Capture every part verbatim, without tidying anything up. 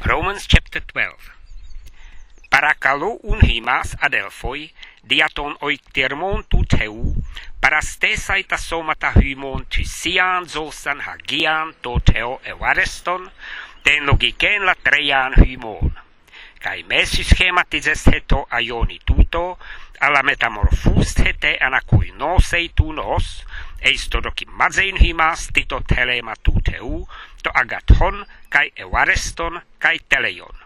Romans chapter twelve. Παρακαλώ ουν ημάς αδελφοί, δια των οικτερμών του Θεού, παραστέσαι τα σώματα χυμών θυσίαν ζώσαν χαγίαν το Θεό ευάρεστον, την λογικήν λατρείαν χυμών. Καί μέση σχηματίζεσθε το αιώνι τούτο, αλλά μεταμορφούσθετε ανακοινώσαι του νος, εις το δοκιμάζειν ημάς τι το τέλεμα του Θεού, το αγαθόν καί ευάρεστον καί τέλειον.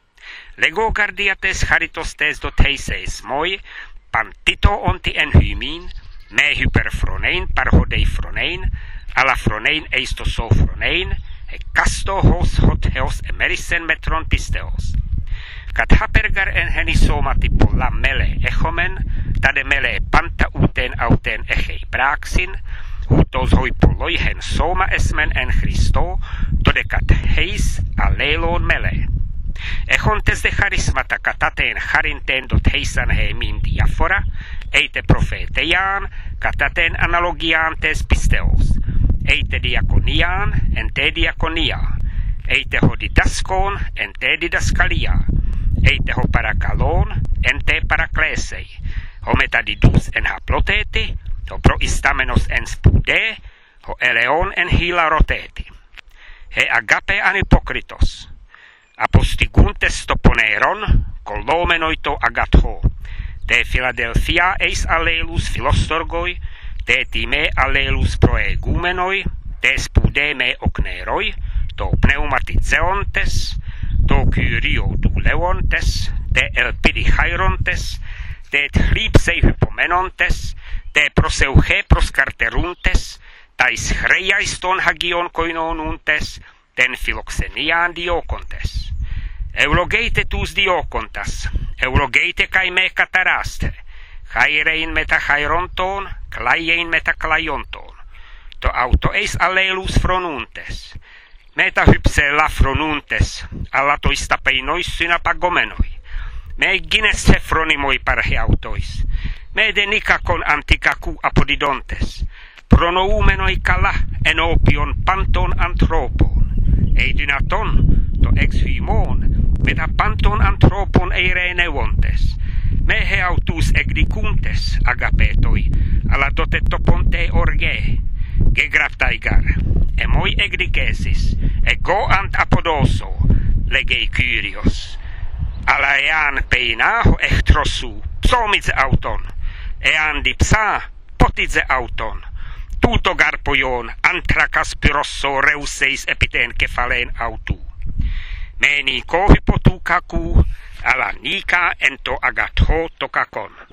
Λεγό καρδιατες χαριτωστες δοτέισες μόι, παντήτο όντι εν χυμήν, με hyperφρονέιν παρχοδέι φρονέιν, αλλά φρονέιν εις το σο φρονέιν, εκάστο χος χot heos εμέρισεν μετρον πίστεως. Κατ' χαπεργαρ εν χένι σώματι πολλά μέλε έχομεν, τάδε μέλε πάντα ούτεν αούτεν έχει πράξιν, ούτως χοι πολλοί χεν σώμα εσμεν εν Χριστώ, τόδε κατ' χεις αλλήλων μέλε. Έχοντες δε χαρίσματα κατά τεν χαρίντεν δοτέισαν χεμήν διάφορα, έιτε προφετείαν κατά τεν αναλογίαν τες πίστεως, έιτε διακονίαν εν τε διακονία, έιτε χο διδάσκον εν τε διδασκαλία, έιτε χο παρακαλών εν τε παρακλέσαι, χο μεταδιδούς εν χαπλωτέτη, χο προϊστάμενος εν σπουδέ, χο ελεόν εν χιλαρωτέτη. He agape anhypokritos. Αποστηγούντες το πονέρον, κολόμενοι το αγαθό. Τε Φιλαδελφία εις αλλήλους φιλόστοργοι, τε τιμέ αλλήλους προηγούμενοι, τε σπουδέ με οκνεροί, το πνευματιζέοντες, το Κύριο δουλεύοντες, τε ελπίδι χαίροντες, τε θλίψε hypoμένοντες, τε προσευχέ προσκαρτερούντες, τα εις χρέια εις των Αγίων κοινωνούντες, τεν φιλοξενίαν διώκοντες. Ευλογέτε τους διώκοντας, ευλογέτε καί με καταράστε, χαίρειν με τα χαίροντων, κλαίειν με τα κλαίοντων. Το αυτο εις αλλήλους φρονούντες, με τα hyψελά φρονούντες, αλλά το εις ταπεινόις συναπαγωμένοι. Με γίνεσθε φρονιμοι παρχε αυτοις, με δε νίκακον αντικακού αποδιδόντες, προνοούμενοι καλά ενώπιον πάντων ανθρώπων. Ei δυνατόν το εξ χυμών με τα πάντων ανθρώπων ειρηνεύοντες, με αυτούς εκδικούντες αγαπέτοι, αλλά τότε το πόντε οργέ, γεγραφτάιγαρ, εμόι εκδικέσεις, εγώ αντ αποδώσω, λέγει Κύριος. Αλλά εάν πεινά ο εχθρός σου, ψώμιτζε αυτόν, εάν διψά, ποτιτζε αυτόν. Τούτο γαρποιόν αντράκας πυρώσω ρεουσέις επιτέν κεφαλέν αυτού. Με νικό υπό του κακού, αλλά νίκα εν το αγαθό το κακόν.